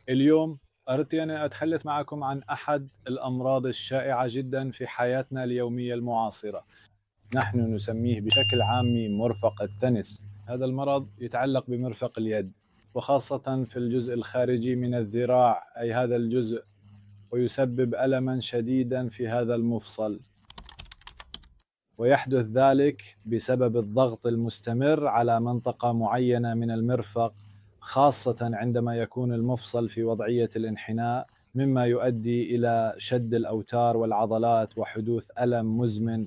اليوم أردت أن أتحدث معكم عن أحد الأمراض الشائعة جدا في حياتنا اليومية المعاصرة. نحن نسميه بشكل عامي مرفق التنس. هذا المرض يتعلق بمرفق اليد، وخاصة في الجزء الخارجي من الذراع، أي هذا الجزء، ويسبب ألما شديدا في هذا المفصل. ويحدث ذلك بسبب الضغط المستمر على منطقة معينة من المرفق، خاصة عندما يكون المفصل في وضعية الانحناء، مما يؤدي إلى شد الأوتار والعضلات وحدوث ألم مزمن.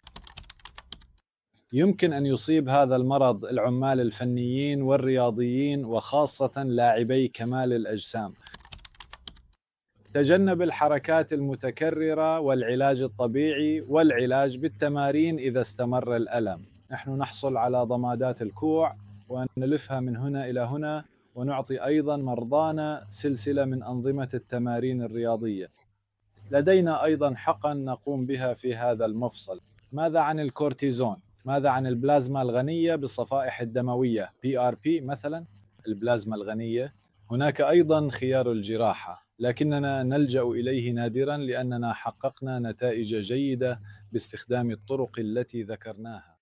يمكن أن يصيب هذا المرض العمال الفنيين والرياضيين، وخاصة لاعبي كمال الأجسام. تجنب الحركات المتكررة والعلاج الطبيعي والعلاج بالتمارين إذا استمر الألم. نحن نحصل على ضمادات الكوع ونلفها من هنا إلى هنا، ونعطي أيضا مرضانا سلسلة من أنظمة التمارين الرياضية. لدينا أيضا حقن نقوم بها في هذا المفصل. ماذا عن الكورتيزون؟ ماذا عن البلازما الغنية بالصفائح الدموية PRP مثلا؟ البلازما الغنية هناك أيضا خيار الجراحة، لكننا نلجأ إليه نادرا لأننا حققنا نتائج جيدة باستخدام الطرق التي ذكرناها.